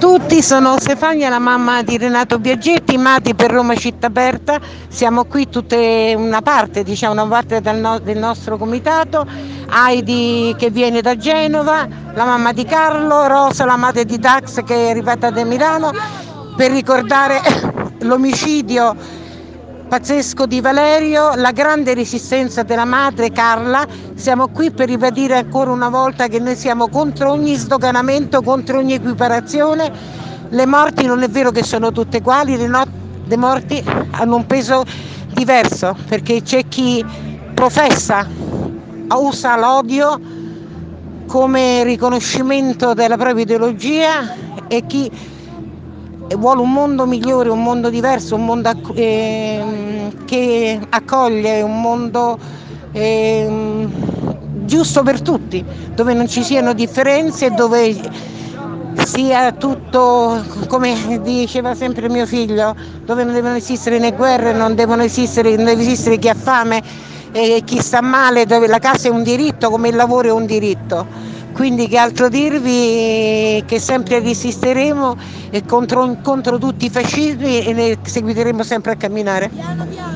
tutti, sono Stefania, la mamma di Renato Biaggetti, Mati per Roma Città Aperta. Siamo qui tutte una parte del nostro comitato, Heidi che viene da Genova, la mamma di Carlo, Rosa, la madre di Dax che è arrivata da Milano, per ricordare l'omicidio pazzesco di Valerio, la grande resistenza della madre Carla. Siamo qui per ribadire ancora una volta che noi siamo contro ogni sdoganamento, contro ogni equiparazione. Le morti non è vero che sono tutte uguali, le morti hanno un peso diverso, perché c'è chi professa, usa l'odio come riconoscimento della propria ideologia e chi vuole un mondo migliore, un mondo diverso, un mondo che accoglie, un mondo giusto per tutti, dove non ci siano differenze, dove sia tutto, come diceva sempre mio figlio, dove non devono esistere né guerre, non deve esistere chi ha fame e chi sta male, dove la casa è un diritto come il lavoro è un diritto. Quindi che altro dirvi, che sempre resisteremo e contro tutti i fascismi e ne seguiteremo sempre a camminare.